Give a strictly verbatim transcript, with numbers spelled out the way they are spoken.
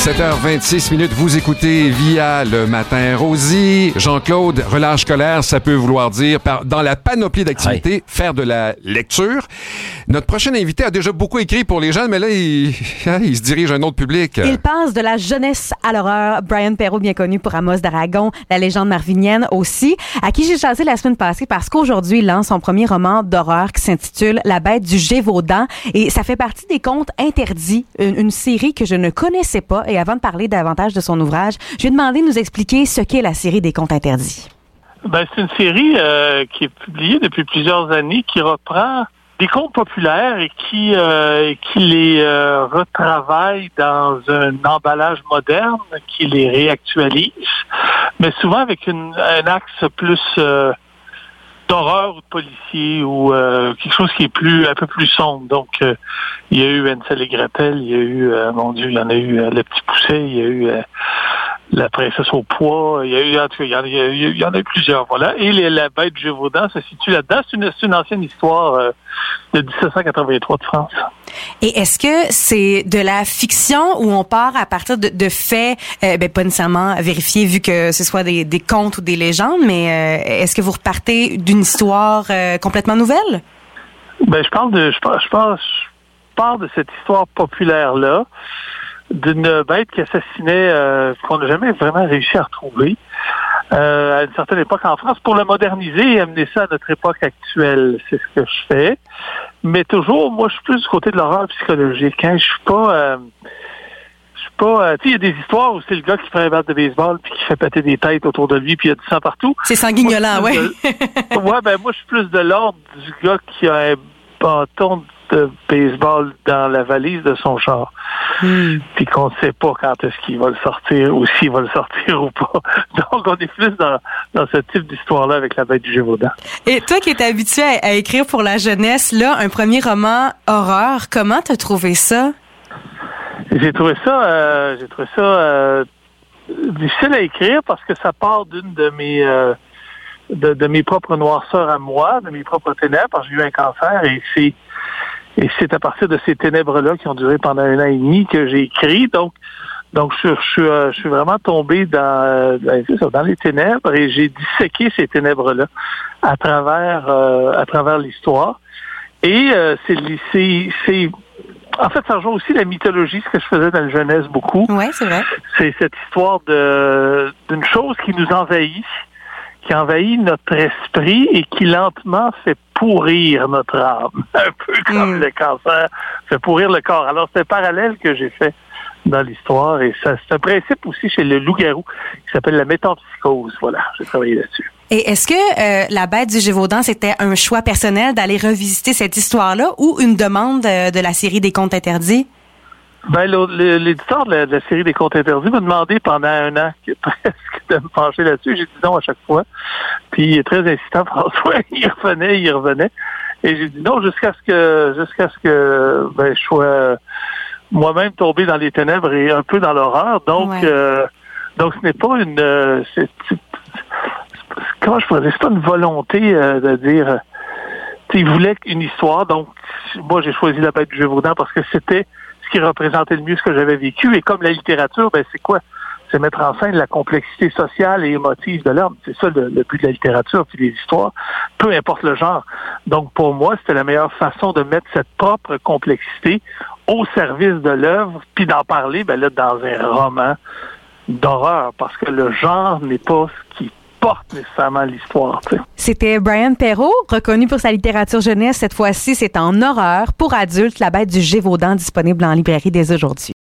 sept heures vingt-six minutes, vous écoutez Via le matin. Rosie, Jean-Claude, relâche scolaire, ça peut vouloir dire, par, dans la panoplie d'activités, oui. faire de la lecture. Notre prochain invité a déjà beaucoup écrit pour les jeunes, mais là, il, il se dirige à un autre public. Il passe de la jeunesse à l'horreur. Brian Perrault, bien connu pour Amos d'Aragon, la légende marvinienne aussi, à qui j'ai chassé la semaine passée parce qu'aujourd'hui, il lance son premier roman d'horreur qui s'intitule La bête du Gévaudan. Et ça fait partie des contes interdits, une, une série que je ne connaissais pas. Et avant de parler davantage de son ouvrage, je lui ai demandé de nous expliquer ce qu'est la série des contes interdits. Ben, c'est une série euh, qui est publiée depuis plusieurs années, qui reprend des contes populaires et qui, euh, qui les euh, retravaille dans un emballage moderne, qui les réactualise, mais souvent avec une, un axe plus euh, d'horreur ou de policier ou euh, quelque chose qui est plus un peu plus sombre. Donc, euh, il y a eu Hansel et Gretel, il y a eu, euh, mon Dieu, il y en a eu euh, Le Petit Pousset, il y a eu euh, La Princesse au poids, il y a eu, en tout cas, il y en a, il y en a eu plusieurs, voilà. Et les, La Bête du Gévaudan se situe là-dedans. C'est une, c'est une ancienne histoire euh, de dix-sept cent quatre-vingt-trois de France. Et est-ce que c'est de la fiction où on part à partir de, de faits, euh, ben, pas nécessairement vérifiés vu que ce soit des, des contes ou des légendes, mais euh, est-ce que vous repartez d'une histoire euh, complètement nouvelle? Ben, je parle de, je parle, je parle, je parle de cette histoire populaire-là, d'une bête qui assassinait, euh, qu'on n'a jamais vraiment réussi à retrouver euh, à une certaine époque en France, pour le moderniser et amener ça à notre époque actuelle. C'est ce que je fais. Mais toujours, moi, je suis plus du côté de l'horreur psychologique. Hein. Je suis pas... Euh, je suis pas... Euh, tu sais, il y a des histoires où c'est le gars qui prend un bat de baseball puis qui fait péter des têtes autour de lui puis il y a du sang partout. C'est sanguignolant, oui. De... ouais, ben moi, je suis plus de l'ordre du gars qui a un bâton de baseball dans la valise de son char. Hmm. Puis qu'on ne sait pas quand est-ce qu'il va le sortir ou s'il va le sortir ou pas. Donc, on est plus dans, dans ce type d'histoire-là avec La Bête du Gévaudan. Et toi qui es habitué à, à écrire pour la jeunesse, là, un premier roman horreur, comment t'as trouvé ça? J'ai trouvé ça, euh, j'ai trouvé ça euh, difficile à écrire parce que ça part d'une de mes... Euh, De, de mes propres noirceurs à moi, de mes propres ténèbres, parce que j'ai eu un cancer et c'est et c'est à partir de ces ténèbres-là qui ont duré pendant un an et demi que j'ai écrit. Donc, donc je, je, suis, euh, je suis vraiment tombé dans, dans, dans les ténèbres et j'ai disséqué ces ténèbres-là à travers euh, à travers l'histoire. Et euh, c'est, c'est, c'est en fait, ça rejoint aussi la mythologie, ce que je faisais dans la jeunesse beaucoup. Oui, c'est vrai. C'est cette histoire de d'une chose qui nous envahit, qui envahit notre esprit et qui lentement fait pourrir notre âme. Un peu comme mmh. le cancer fait pourrir le corps. Alors, c'est un parallèle que j'ai fait dans l'histoire et ça, c'est un principe aussi chez le loup-garou qui s'appelle la métempsychose. Voilà, j'ai travaillé là-dessus. Et est-ce que euh, La Bête du Gévaudan, c'était un choix personnel d'aller revisiter cette histoire-là ou une demande de, de la série des contes interdits? Ben, l'éditeur de la, de la série des contes interdits m'a demandé pendant un an presque de me pencher là-dessus. J'ai dit non à chaque fois. Puis il est très insistant, François. Il revenait, il revenait. Et j'ai dit non jusqu'à ce que jusqu'à ce que ben, je sois moi-même tombé dans les ténèbres et un peu dans l'horreur. Donc, ouais. euh, donc ce n'est pas une euh, c'est, c'est, comment je pourrais dire, c'est pas une volonté euh, de dire euh, il voulait une histoire. Donc, moi j'ai choisi La Bête du Gévaudan parce que c'était ce qui représentait le mieux ce que j'avais vécu. Et comme la littérature, ben c'est quoi? C'est mettre en scène la complexité sociale et émotive de l'homme. C'est ça le, le but de la littérature puis des histoires, peu importe le genre. Donc pour moi, c'était la meilleure façon de mettre cette propre complexité au service de l'œuvre, puis d'en parler ben là dans un roman d'horreur, parce que le genre n'est pas ce qui porte nécessairement l'histoire. Tu sais. C'était Brian Perrault, reconnu pour sa littérature jeunesse. Cette fois-ci, c'est en horreur pour adultes, La Bête du Gévaudan, disponible en librairie dès aujourd'hui.